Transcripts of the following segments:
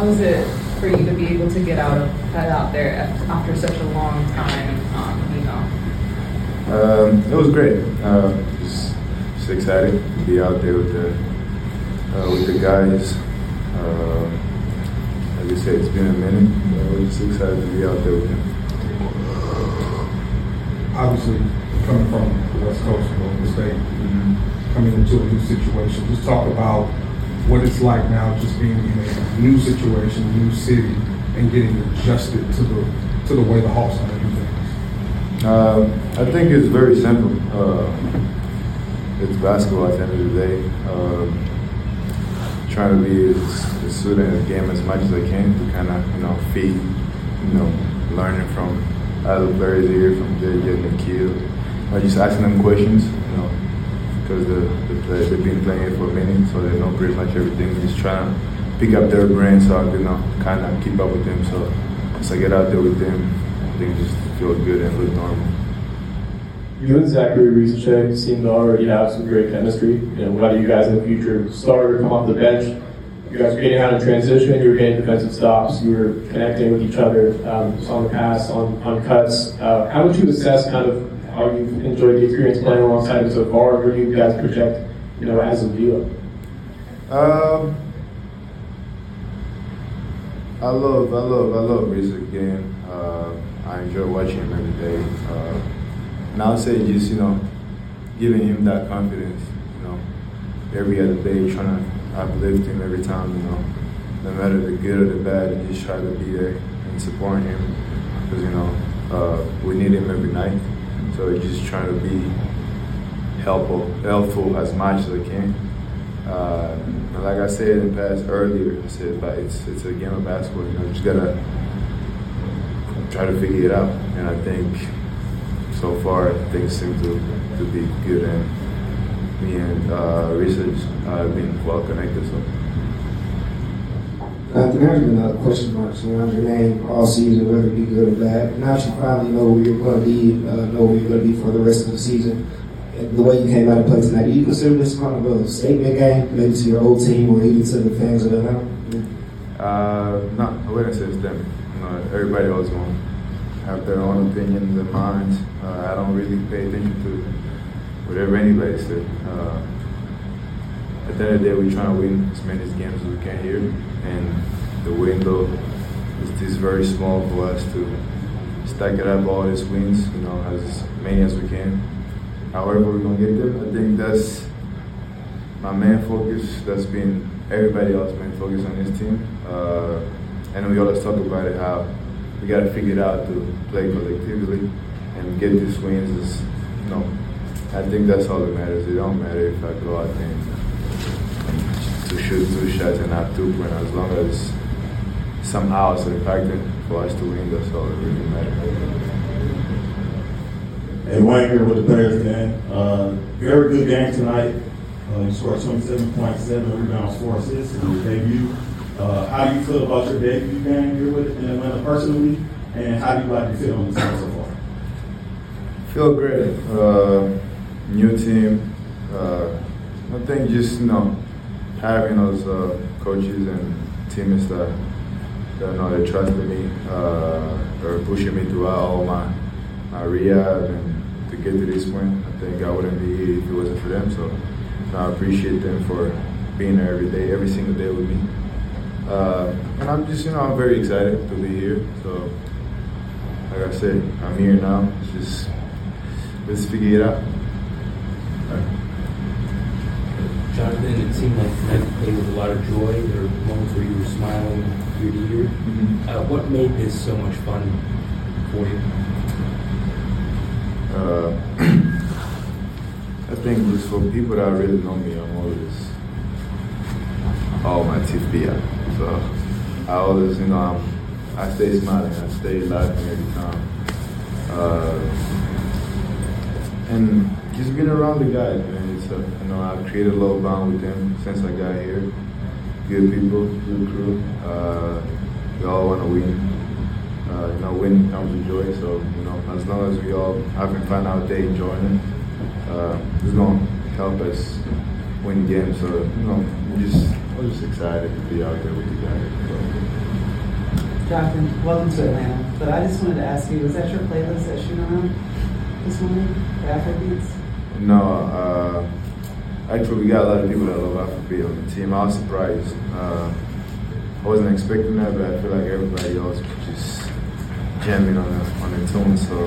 how was it for you to be able to get out there after such a long time? It was great. Just excited to be out there with the guys. Like I said, it's been a minute. We're just excited to be out there with them. Obviously, coming from the West Coast of Oklahoma State, coming into a new situation, just talk about what it's like now just being in a new situation, new city, and getting adjusted to the way the Hawks are doing things. I think it's very simple. It's basketball at the end of the day. Trying to be a student of the game as much as I can to kind of, feed, learning from other players here, from JJ and Nikhil. Just asking them questions, because they've been playing it for a minute, so they know pretty much everything. Just trying to pick up their brain so I can, kind of keep up with them. So as I get out there with them, I think just feel good and look normal. You and Zachary Risache seem to already have some great chemistry. Whether you guys in the future start or come off the bench, you guys were getting out of transition, you were getting defensive stops, you were connecting with each other just on the pass, on cuts. How would you assess kind of how you've enjoyed the experience playing alongside him so far? Where do you guys project, as a duo? I love Risa again. I enjoy watching him every day. And I would say just, giving him that confidence, every other day, trying to uplift him every time, no matter the good or the bad, and just try to be there and support him. Because, we need him every night. So just trying to be helpful as much as I can. And like I said in the past earlier, I said, but it's a game of basketball, just gotta try to figure it out. And I think so far things seem to be good, and me and research have been well connected. So. There's been question marks around your name all season, whether it be good or bad. Now you finally know where you're going to be, know where you're going to be for the rest of the season. And the way you came out and played tonight, do you consider this kind of a statement game, maybe to your old team or even to the fans of the now? No, I wouldn't say it's them. Everybody else going to have their own opinions and minds. I don't really pay attention to whatever anybody said. At the end of the day, we're trying to win as many games as we can here, and the window is just very small for us to stack it up all these wins, as many as we can. However we're going to get them, I think that's my main focus. That's been everybody else's main focus on this team. And we always talk about it, how we got to figure it out to play collectively and get these wins. I think that's all that matters. It don't matter if I go out there to shoot 2 shots and not 2 points. As long as somehow it's impacting for us to win, that's all that really matters. Hey, Wayne here with the Bears game. Very good game tonight. You scored 27.7 rebounds, 4 assists in your debut. How do you feel about your debut game here with in Atlanta personally, and how do you like to feel on the team so far? Feel great. New team. I think just having those coaches and teammates that know they trusted me, or pushing me throughout all my rehab and to get to this point. I think I wouldn't be here if it wasn't for them. So I appreciate them for being there every day, every single day with me. And I'm just, I'm very excited to be here. So, like I said, I'm here now. Let's figure it out. Jonathan, it seemed like tonight you played with a lot of joy. There were moments where you were smiling ear to ear. Mm-hmm. What made this so much fun for you? I think just for people that really know me, I'm always all my teeth be out. So I always, I stay smiling, I stay laughing every time. And just being around the guys, man. I've created a little bond with them since I got here. Good people, good crew. We all want to win. Winning comes with joy. So, as long as we all having fun out there enjoying it, it's going to help us win games. So, I'm just excited to be out there with you guys. So. Jonathan, welcome to Atlanta. But I just wanted to ask you, was that your playlist that shooting around this morning, the Afrobeats? No, actually, we got a lot of people that love Afrobeat on the team. I was surprised. I wasn't expecting that, but I feel like everybody else was just jamming on the tune. So,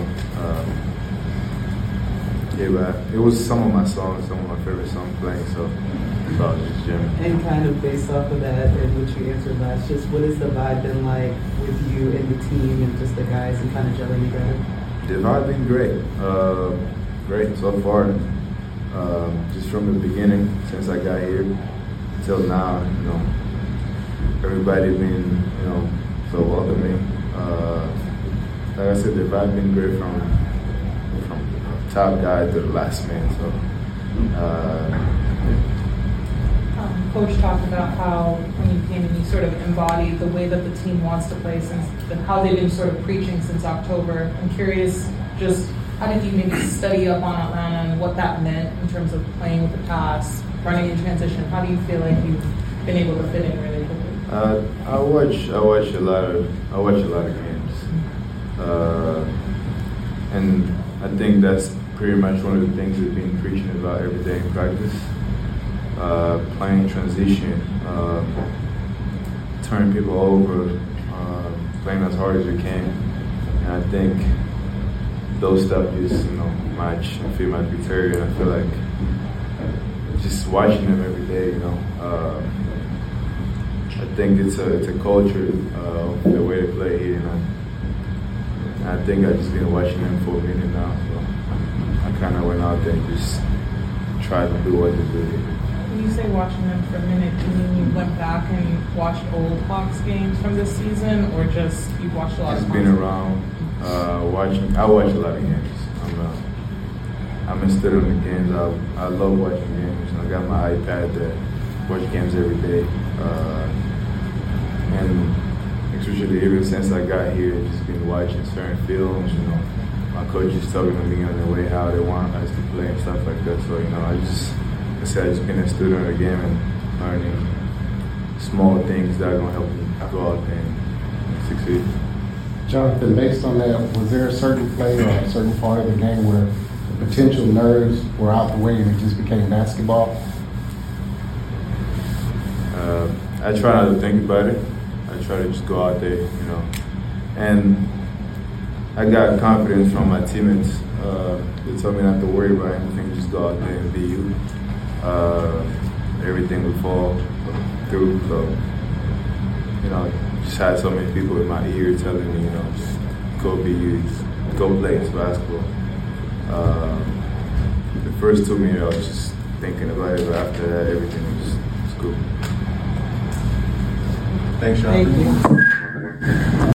yeah, but it was some of my songs, some of my favorite songs playing. So I was just jamming. And kind of based off of that, and what you answered last, just what has the vibe been like with you and the team and just the guys and kind of gelling together? The vibe been great. Great so far. Just from the beginning, since I got here till now, everybody been, so welcoming. Like I said, the vibe been great from top guy to the last man. So, Coach talked about how when you came and you sort of embodied the way that the team wants to play how they've been sort of preaching since October. I'm curious, just how did you maybe study up on Atlanta and what that meant in terms of playing with the pass, running in transition? How do you feel like you've been able to fit in really quickly? I watch a lot of games, and I think that's pretty much one of the things we've been preaching about every day in practice. Playing transition, turning people over, playing as hard as you can, and I think those stuff just fit my criteria, and I feel like just watching them every day, I think it's a culture of the way they play here, and I think I've just been watching them for a minute now, so I kind of went out there and just tried to do what they do here. When you say watching them for a minute, do you mean you went back and watched old Hawks games from this season, or just you watched a lot of Just been around, watching. I watch a lot of games. I'm interested in the games. I love watching games. I got my iPad that watch games every day. And especially ever since I got here, just been watching certain films, my coaches talking to me on the way how they want us to play and stuff like that. So, I just been a student of the game and learning small things that are going to help me go out there and succeed. Jonathan, based on that, was there a certain play or a certain part of the game where the potential nerves were out the way and it just became basketball? I try not to think about it. I try to just go out there, And I got confidence from my teammates. They told me not to worry about anything, just go out there and be you. Everything would fall through. So, just had so many people in my ear telling me, just go be you, go play this basketball. The first 2 minutes, I was just thinking about it, but after that, everything was cool. Thanks, Jonathan. Thank you.